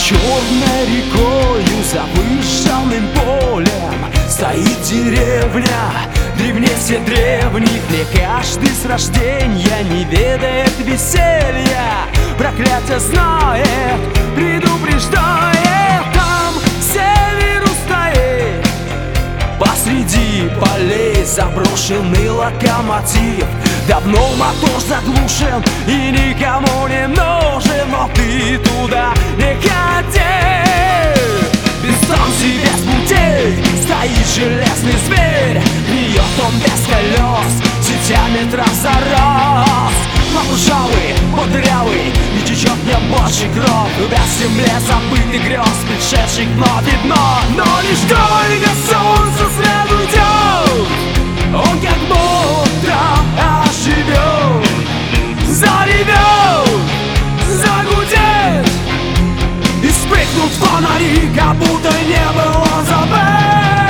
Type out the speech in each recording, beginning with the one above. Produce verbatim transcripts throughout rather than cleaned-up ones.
черной рекою за выжженным полем стоит деревня, древнее всех древних, где каждый с рождения не ведает веселья, проклятие знает, предупреждает. Там северу стоит посреди полей заброшенный локомотив. Давно мотор заглушен и никому не нужен, но ты туда не ходи. Без станций, без путей стоит железный зверь, бьет он без колес, сетями трав зарос. Лопушавый, бодрявый, не течет мне больше кровь, в земле забытый грез, пришедших вновь и вновь. Но лишь только солнце след уйдет, он как будто оживет, заревет, загудет, и вспыхнут фонари, как будто не было забыт.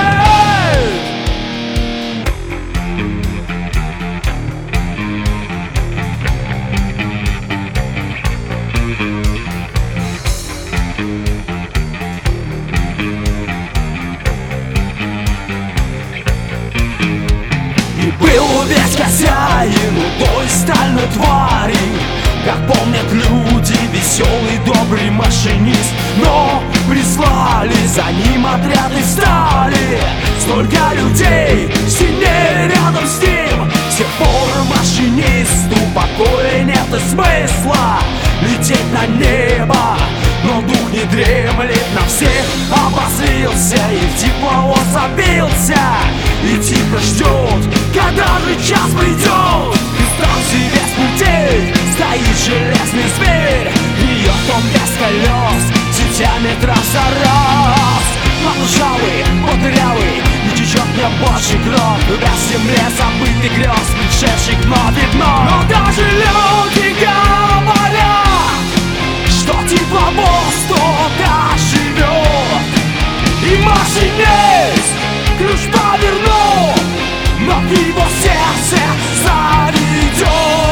Был весь хозяин у той стальной твари, как помнят люди, веселый добрый машинист. Но прислали за ним отряды стали, столько людей сильнее рядом с ним. С тех пор машинисту покоя нет и смысла лететь на небо, но дух не дремлет, на всех обозлился и в тепловоз забился, и тихо ждет, когда же час придет. Без станций, без путей стоит железный зверь, бьет он без колес, сетями трав зарос. Лопушавый, бодрявый, не течет мне больше кровь, в земле забытый грез, пришедших вновь и вновь. Но даже люди говорят, что тепловоз туда живет, и машинист ключ повернул, но в его сердце заведет.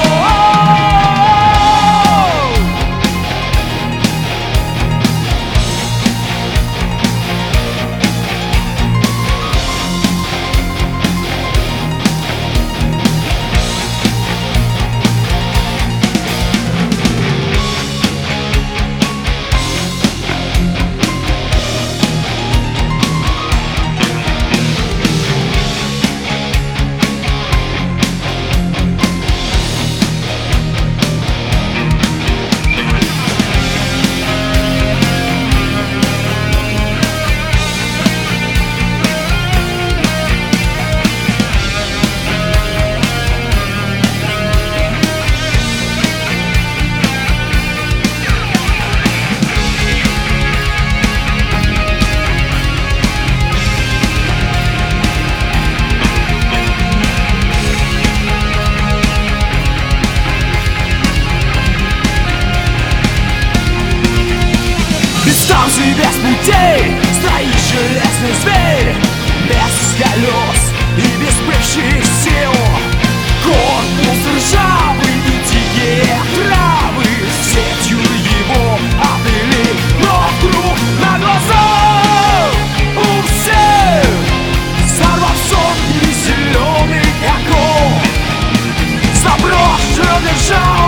Без путей стоит железный зверь, без колес и без бывших сил. Корпус ржавый и дикие травы сетью его обвели, но вдруг на глазах у всех сорвав сотни зеленых оков, заброшенный ржавый